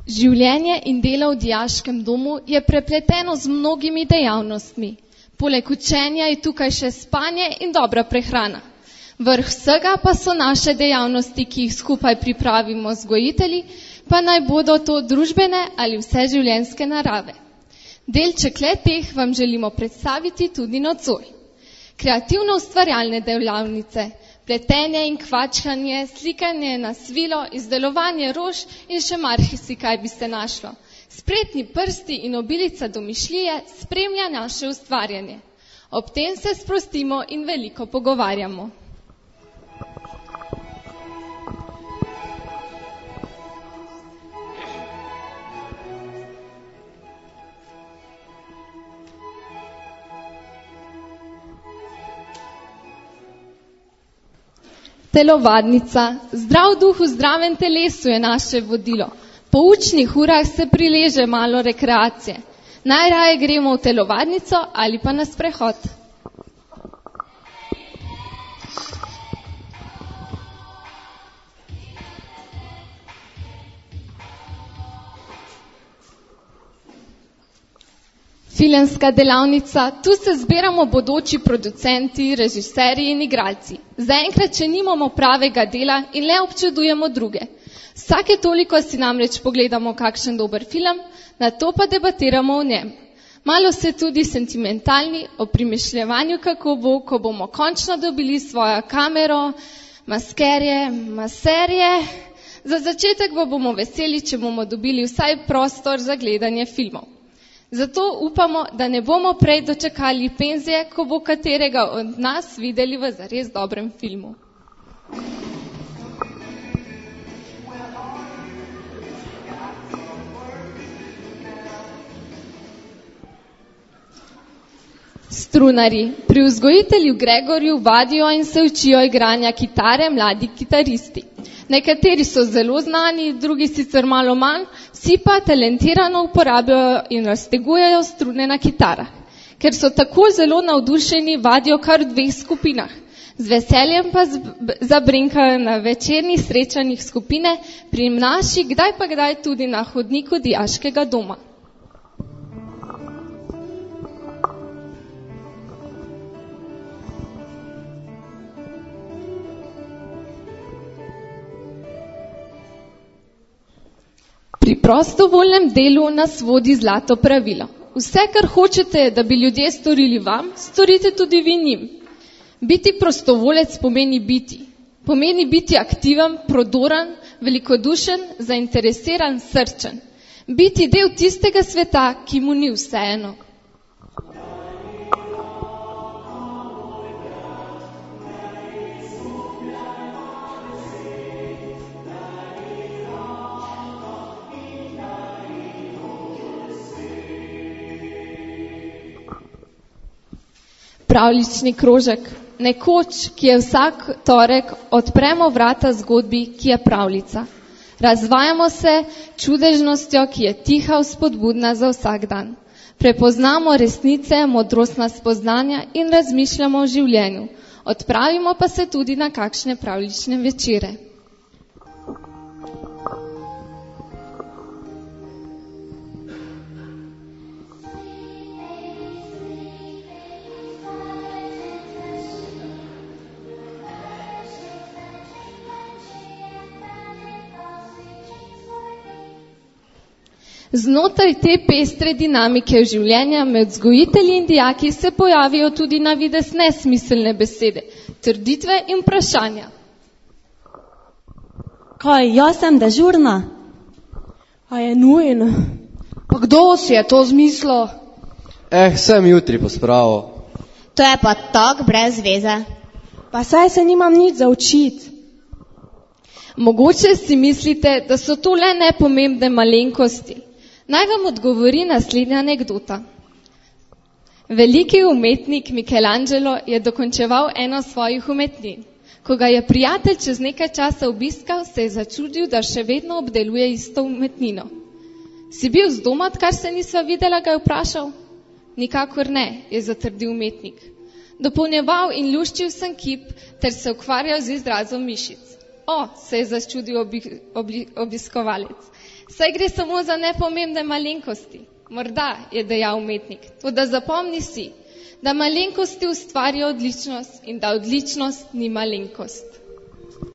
Življenje in delo v dijaškem domu je prepleteno z mnogimi dejavnostmi. Poleg učenja je tukaj še spanje in dobra prehrana. Vrh vsega pa so naše dejavnosti, ki jih skupaj pripravimo z vzgojitelji, pa naj bodo to družbene ali vseživljenjske narave. Delček le-teh vam želimo predstaviti tudi nocoj. Kreativno ustvarjalne delavnice, pletenje in kvačkanje, slikanje na svilo, izdelovanje rož in še marsikaj bi se našlo. Spretni prsti in obilica domišljije spremlja naše ustvarjanje. Ob tem se sprostimo in veliko pogovarjamo. Telovadnica. Zdrav duh v zdravem telesu je naše vodilo. Po učnih urah se prileže malo rekreacije. Najraje gremo v telovadnico ali pa na sprehod. Filmska delavnica, tu se zbiramo bodoči producenti, režiserji in igralci. Zaenkrat še nimamo pravega dela in le občudujemo druge. Vsake toliko si namreč pogledamo kakšen dober film, nato pa debatiramo o njem. Malo se tudi sentimentalni o premišljevanju, kako bo, ko bomo končno dobili svojo kamero, maserje. Za začetek pa bomo veseli, če bomo dobili vsaj prostor za gledanje filmov. Zato upamo, da ne bomo prej dočakali penzije, ko bo katerega od nas videli v zares dobrem filmu. Strunarji. Pri vzgojitelju Gregorju vadijo in se učijo igranja kitare mladi kitaristi. Nekateri so zelo znani, drugi sicer malo manj, vsi pa talentirano uporabljajo in raztegujejo strune na kitarah. Ker so tako zelo navdušeni, vadijo kar v 2 skupinah. Z veseljem pa zabrinkajo na večernih srečanjih skupine, pri naši kdaj pa kdaj tudi na hodniku dijaškega doma. Pri prostovoljnem delu nas vodi zlato pravilo. Vse, kar hočete, da bi ljudje storili vam, storite tudi vi njim. Biti prostovolec pomeni biti. Pomeni biti aktiven, prodoren, velikodušen, zainteresiran, srčen. Biti del tistega sveta, ki mu ni vseeno. Pravljični krožek. Nekoč, ki je vsak torek, odpremo vrata zgodbi, ki je pravljica. Razvajamo se čudežnostjo, ki je tiha, vzpodbudna za vsak dan. Prepoznamo resnice, modrostna spoznanja in razmišljamo o življenju. Odpravimo pa se tudi na kakšne pravljične večere. Znotraj te pestre dinamike življenja med vzgojitelji in dijaki se pojavijo tudi na videz nesmiselne besede, trditve in vprašanja. Kaj, jaz sem dežurna? A je nujno? Pa kdo si je to zmislil? Sem jutri pospravil. To je pa tak brez veze. Pa saj se nimam nič za učiti. Mogoče si mislite, da so to le nepomembne malenkosti. Naj vam odgovori naslednja anekdota. Veliki umetnik Michelangelo je dokončeval eno svojih umetnin. Ko ga je prijatelj čez nekaj časa obiskal, se je začudil, da še vedno obdeluje isto umetnino. Si bil z doma, kar se nisva videla, ga je vprašal? Nikakor ne, je zatrdil umetnik. Dopolnjeval in luščil sem kip, ter se ukvarjal z izrazom mišic. Se je začudil obiskovalec. Saj gre samo za nepomembne malenkosti. Morda, je dejal umetnik, toda zapomni si, da malenkosti ustvarijo odličnost in da odličnost ni malenkost.